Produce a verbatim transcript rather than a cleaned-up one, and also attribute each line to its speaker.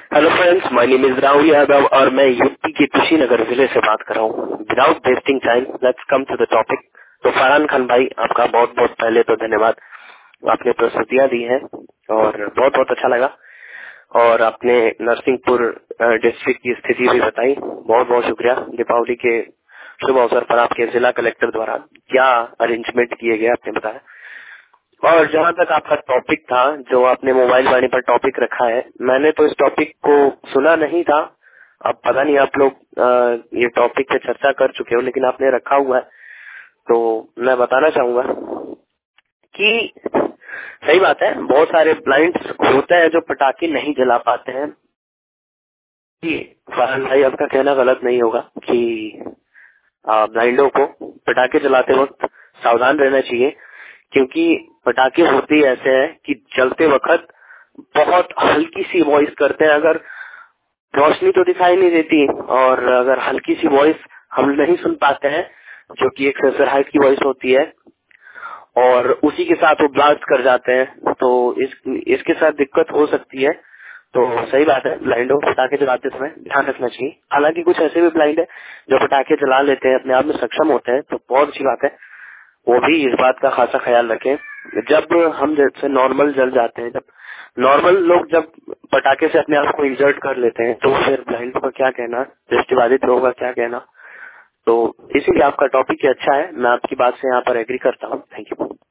Speaker 1: Hello friends, my name is Rahul Yadav और मैं UP के कुशीनगर जिले से बात कर रहा हूँ। Without wasting time let's come to the topic. तो फरहान खान भाई, आपका बहुत बहुत पहले तो धन्यवाद। आपने प्रस्तुतियां दी हैं और बहुत बहुत अच्छा लगा, और आपने नरसिंहपुर डिस्ट्रिक्ट की स्थिति भी बताई। बहुत बहुत शुक्रिया। दीपावली के शुभ अवसर पर आपके जिला कलेक्टर द्वारा क्या अरेंजमेंट किए गए आपने बताया। और जहाँ तक आपका टॉपिक था, जो आपने मोबाइल वाणी पर टॉपिक रखा है, मैंने तो इस टॉपिक को सुना नहीं था। अब पता नहीं आप लोग अ, ये टॉपिक पे चर्चा कर चुके हो, लेकिन आपने रखा हुआ है तो मैं बताना चाहूंगा कि सही बात है, बहुत सारे ब्लाइंड्स होते हैं जो पटाखे नहीं जला पाते हैं। जी फरहान भाई, आपका कहना गलत नहीं होगा कि ब्लाइंडों को पटाखे जलाते वक्त सावधान रहना चाहिए, क्योंकि पटाखे होते ही ऐसे हैं कि चलते वक्त बहुत हल्की सी वॉइस करते हैं। अगर रोशनी तो दिखाई नहीं देती, और अगर हल्की सी वॉइस हम नहीं सुन पाते हैं, जो कि एक सरसराहट की वॉइस होती है, और उसी के साथ वो ब्लास्ट कर जाते हैं, तो इस इसके साथ दिक्कत हो सकती है। तो सही बात है, ब्लाइंडों को पटाखे जलाते समय ध्यान रखना चाहिए। हालांकि कुछ ऐसे भी ब्लाइंड है जो पटाखे जला लेते हैं, अपने आप में सक्षम होते हैं, तो बहुत अच्छी बात है। वो भी इस बात का खासा ख्याल रखें। जब हम जैसे नॉर्मल जल जाते हैं, जब नॉर्मल लोग जब पटाखे से अपने आप को इंजर्ट कर लेते हैं, तो फिर ब्लाइंडों का क्या कहना, दृष्टिबाधित लोगों का क्या कहना। तो इसीलिए आपका टॉपिक अच्छा है, मैं आपकी बात से यहाँ पर एग्री करता हूँ। Thank you.